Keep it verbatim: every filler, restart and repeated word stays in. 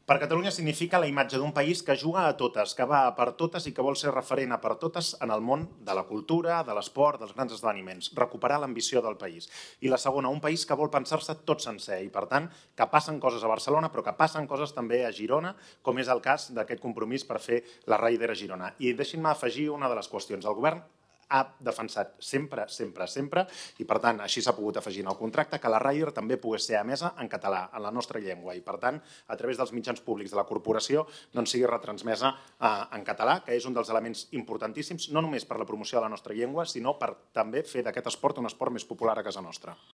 Per Catalunya significa la imatge d'un país que juga a totes, que va a per totes i que vol ser referent a per totes en el món de la cultura, de l'esport, dels grans esdeveniments. Recuperar l'ambició del país. I la segona, un país que vol pensar-se tot sencer i, per tant, que passen coses a Barcelona, però que passen coses també a Girona, com és el cas d'aquest compromís per fer la Ryder a Girona. I deixin-me afegir una de les qüestions. El govern ha defensat sempre, sempre, sempre, i per tant així s'ha pogut afegir en el contracte, que la Ryder també pogués ser emesa en català, en la nostra llengua, i per tant, a través dels mitjans públics de la corporació, doncs sigui retransmesa en català, que és un dels elements importantíssims, no només per la promoció de la nostra llengua, sinó per també fer d'aquest esport un esport més popular a casa nostra.